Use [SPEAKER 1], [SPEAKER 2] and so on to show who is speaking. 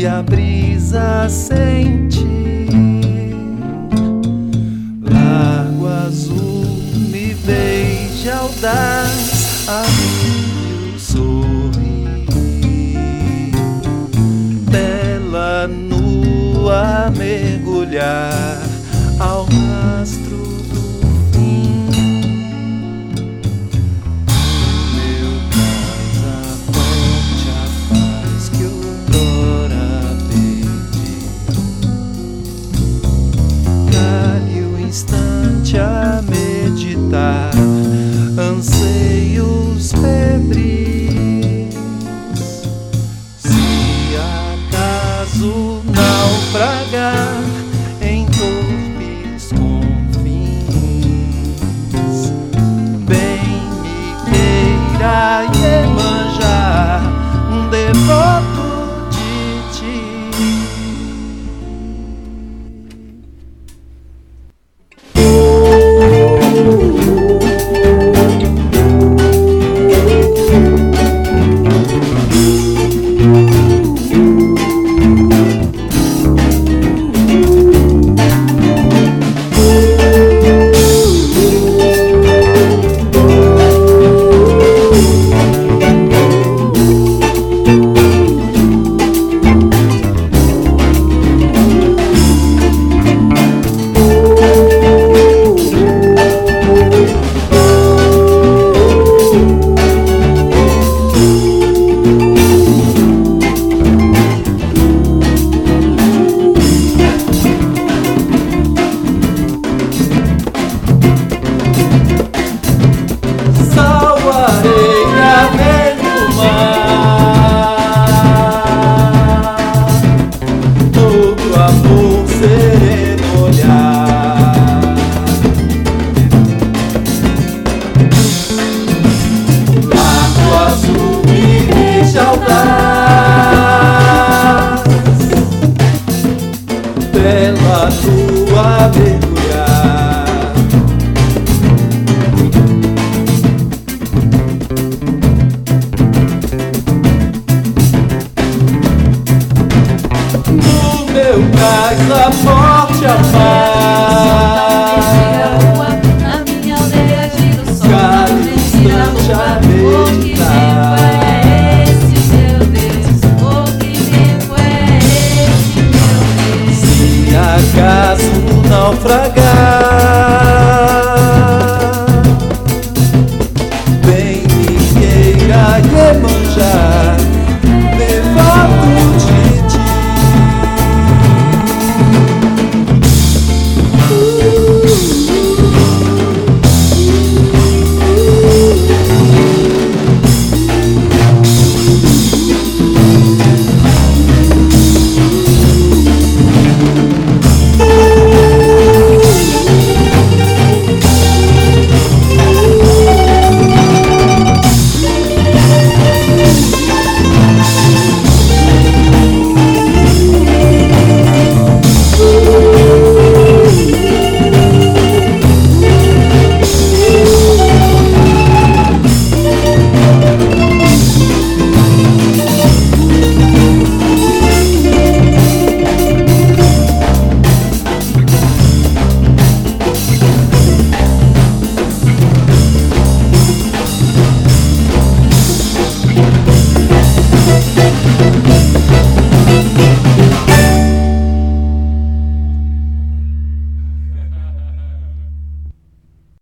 [SPEAKER 1] e a brisa sente. Lago azul, me beija audaz, abril sorri. Bela nua mergulhar ao rastro do fim. Meu passaporte, a paz que outrora perdi. Cale o instante a meditar anseios febris. Se acaso naufragar em torpes confins, bem me queira Iemanjá, um devoto de ti. Bela lua mergulhar. No meu passaporte a paz,
[SPEAKER 2] na minha aldeia gira o sol,
[SPEAKER 1] cada instante a meditar. Acaso naufragar